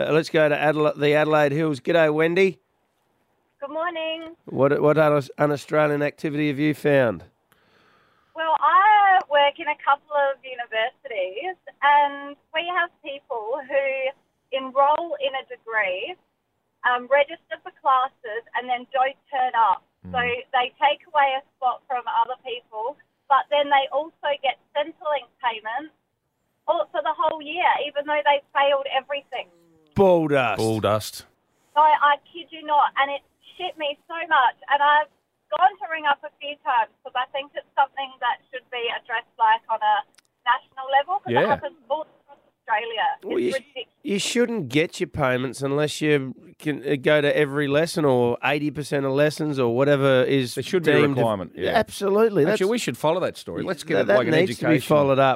Let's go to the Adelaide Hills. G'day, Wendy. Good morning. What un-Australian activity have you found? Well, I work in a couple of universities, and we have people who enrol in a degree, register for classes, and then don't turn up. So they take away a spot from other people, but then they also get Centrelink payments for the whole year, even though they failed everything. Ball dust. Ball dust. So I kid you not, and it shit me so much, and I've gone to ring up a few times because I think it's something that should be addressed like on a national level because it happens all across Australia. It's ridiculous. You shouldn't get your payments unless you can go to every lesson or 80% of lessons or whatever is. There should be a requirement. Absolutely. Actually, we should follow that story. Let's get it that like an needs education. To be followed up.